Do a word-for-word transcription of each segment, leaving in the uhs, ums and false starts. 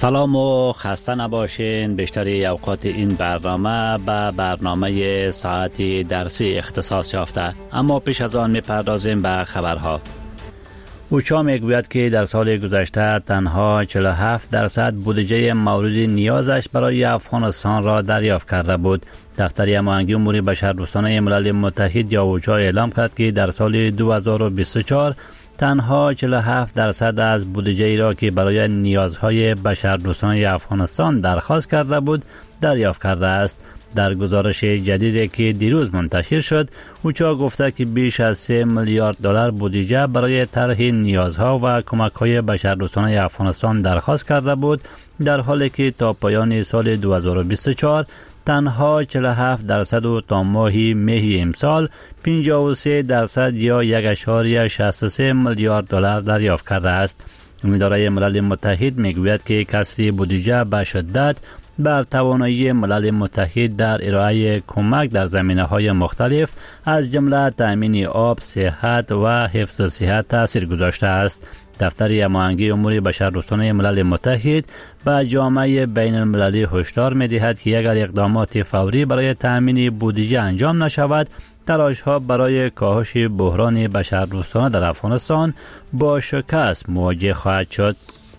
سلام و خسته نباشین. بیشتری اوقات این برنامه به برنامه ساعتی درسی اختصاص یافته، اما پیش از آن میپردازیم به خبرها. اوچا میگوید که در سال گذشته تنها چهل و هفت درصد بودجه مورد نیازش برای افغانستان را دریافت کرده بود. دفتر هماهنگی امور بشردوستانه ملل متحد یا اوچا اعلام کرد که در سال دو هزار و بیست و چهار تنها چهل و هفت درصد از بودجه را که برای نیازهای بشردوستانه افغانستان درخواست کرده بود دریافت کرده است. در گزارش جدیدی که دیروز منتشر شد، اوچا گفته که بیش از سه میلیارد دلار بودجه برای طرح نیازها و کمک‌های بشردوستانه افغانستان درخواست کرده بود، در حالی که تا پایان سال دو هزار و بیست و چهار تنها چهل و هفت درصد و تا ماه می امسال پنجاه و سه درصد یا یک اشاری شصت و سه میلیارد دلار دریافت کرده است. اداره ملل متحد میگوید که کسری بودجه به شدت بر توانایی ملل متحد در ارائه کمک در زمینه‌های مختلف از جمله تامین آب، صحت و حفظ صحت تاثیر گذاشته است. دفتر هماهنگی امور بشردوستانه ملل متحد به جامعه بین المللی هشدار می‌دهد که اگر اقدامات فوری برای تامین بودجه انجام نشود، تلاش‌ها برای کاهش بحران بشردوستانه در افغانستان با شکست مواجه خواهد شد.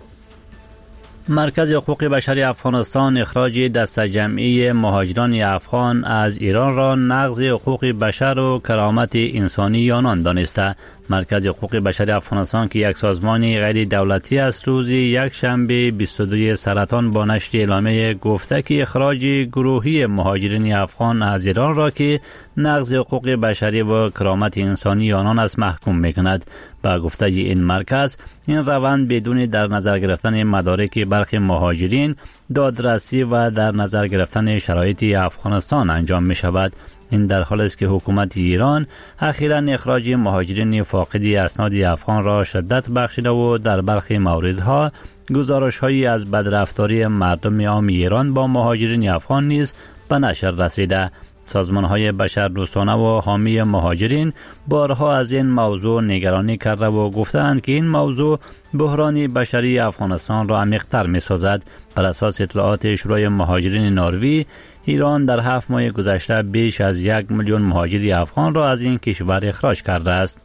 مرکز حقوق بشری افغانستان اخراج دسته جمعی مهاجران افغان از ایران را نقض حقوق بشر و کرامت انسانی آنان دانسته. مرکز حقوق بشری افغانستان که یک سازمان غیر دولتی است، روز یک شنبه بیست و دو سرطان با نشر اعلامیه گفته که اخراج گروهی مهاجرین افغان از ایران را که نقض حقوق بشری و کرامت انسانی آنان است محکوم میکند. با گفته این مرکز، این روند بدون در نظر گرفتن مدارک برخی مهاجرین، دادرسی و در نظر گرفتن شرایط افغانستان انجام می شود. این در حالی است که حکومت ایران اخیراً اخراج مهاجرین فاقد اسناد افغان را شدت بخشیده و در برخی موردها گزارش‌هایی از بدرفتاری مردم عام ایران با مهاجرین افغان نیز به نشر رسیده. سازمان‌های بشردوستانه و حامی مهاجرین بارها از این موضوع نگرانی کرده و گفتند که این موضوع بحران بشری افغانستان را عمیق‌تر می‌سازد. بر اساس اطلاعات شورای مهاجرین نروژ، ایران در هفت ماه گذشته بیش از یک میلیون مهاجر افغان را از این کشور اخراج کرده است.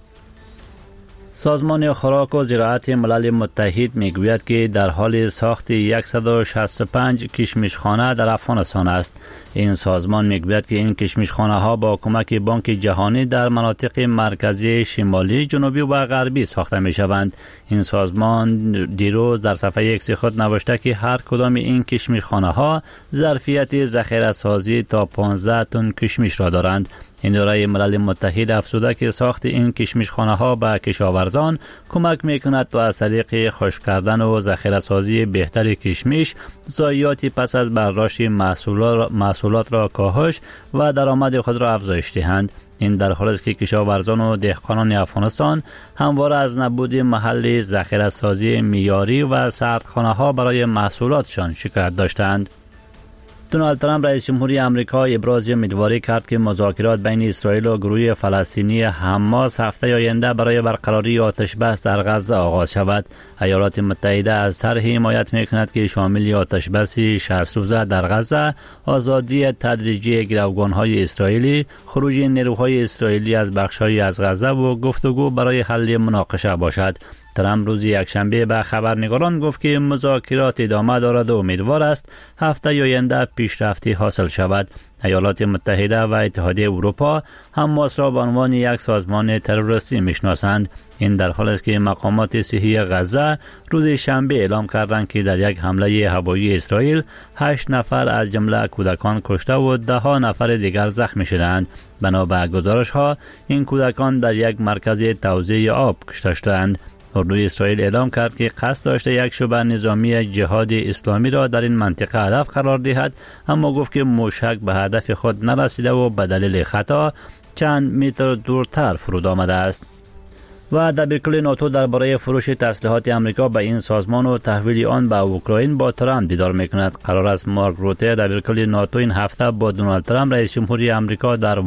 سازمان خوراک و زراعت ملل متحد میگوید که در حال ساخت صد و شصت و پنج کشمشخانه در افغانستان است. این سازمان میگوید که این کشمشخانه ها با کمک بانک جهانی در مناطق مرکزی، شمالی، جنوبی و غربی ساخته می شوند. این سازمان دیروز در صفحه ایکس خود نوشته که هر کدام این کشمشخانه ها ظرفیت ذخیره سازی تا پانزده تن کشمش را دارند. اداره ملل متحد افزوده که ساخت این کشمشخانه ها به کشاورزان کمک میکند تا از طریق خشک کردن و ذخیره سازی بهتر کشمش، ضایعات پس از برداشت محصولات, محصولات را کاهش و درآمد خود را افزایش دهند. این در حالی است که کشاورزان و دهقانان افغانستان همواره از نبود محل ذخیره سازی معیاری و سردخانه ها برای محصولاتشان شکایت داشتند. دونالد ترامپ رئیس جمهوری آمریکا ابراز امیدواری کرد که مذاکرات بین اسرائیل و گروه فلسطینی حماس هفته آینده برای برقراری آتش بس در غزه آغاز شود. ایالات متحده از طرحی حمایت میکند که شامل آتش بس شصت روزه در غزه، آزادی تدریجی گروگان‌های اسرائیلی، خروج نیروهای اسرائیلی از بخش‌های از غزه و گفتگو برای حل مناقشه باشد. ترامپ روز یکشنبه به خبرنگاران گفت که مذاکرات ادامه دارد و امیدوار است هفته آینده پیشرفتی حاصل شود. ایالات متحده و اتحادیه اروپا حماس را به عنوان یک سازمان تروریستی میشناسند. این در حالی است که مقامات صحی غزه روز شنبه اعلام کردند که در یک حمله هوایی اسرائیل هشت نفر از جمله کودکان کشته و ده ها نفر دیگر زخمی شدند. بنا به گزارش ها این کودکان در یک مرکز توزیع آب کشته شدند. اردوی اسرائیل اعلام کرد که قصد داشته یک شبه نظامی جهاد اسلامی را در این منطقه هدف قرار دهد، اما گفت که موشک به هدف خود نرسیده و به دلیل خطا چند متر دورتر فرود آمده است. و دبیرکل ناتو درباره فروش تسلیحات آمریکا به این سازمان و تحویل آن به اوکراین با ترامپ دیدار میکند. قرار است مارک روته دبیرکل ناتو این هفته با دونالد ترامپ رئیس جمهوری آمریکا در